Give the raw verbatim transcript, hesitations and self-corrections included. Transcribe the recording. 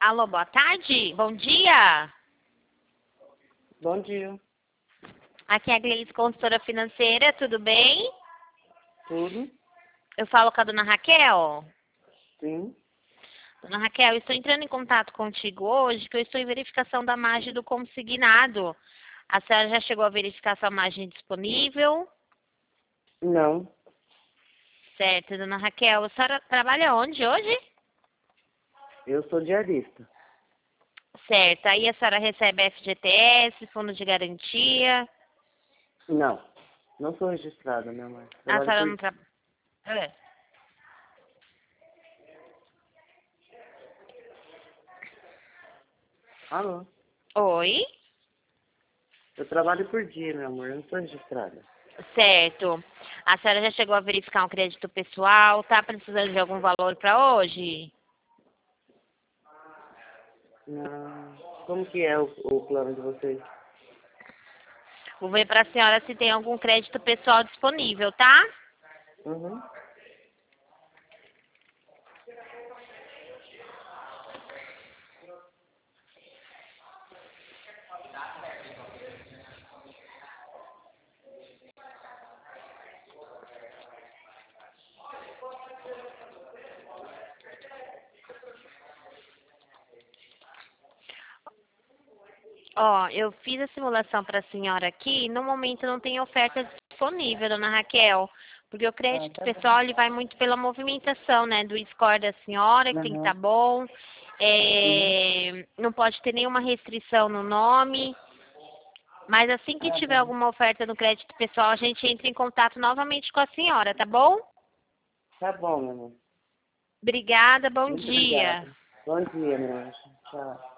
Alô, boa tarde. Bom dia. Bom dia. Aqui é a Gleice, consultora financeira. Tudo bem? Tudo? Eu falo com a dona Raquel. Sim. Dona Raquel, eu estou entrando em contato contigo hoje, que eu estou em verificação da margem do consignado. A senhora já chegou a verificar sua margem disponível? Não. Certo, dona Raquel. A senhora trabalha onde hoje? Eu sou diarista. Certo. Aí a senhora recebe F G T S, fundo de garantia. Não. Não sou registrada, minha mãe. A Trabalho senhora por... não trabalha. É. Alô? Oi? Eu trabalho por dia, meu amor. Eu não sou registrada. Certo. A senhora já chegou a verificar um crédito pessoal? Tá precisando de algum valor para hoje? Não. Como que é o, o plano de vocês? Vou ver para a senhora se tem algum crédito pessoal disponível, tá? Uhum. Ó, eu fiz a simulação para a senhora aqui. No momento não tem oferta disponível, dona Raquel. Porque o Ah, crédito tá bom. pessoal ele vai muito pela movimentação, né? Do score da senhora, que tem que estar Uhum. bom. Uhum. É, não pode ter nenhuma restrição no nome. Mas assim que Ah, tá tiver bom. alguma oferta no crédito pessoal, a gente entra em contato novamente com a senhora, tá bom? Tá bom, meu amor. Obrigada, bom Muito dia. obrigada. Bom dia, meu anjo. Tchau.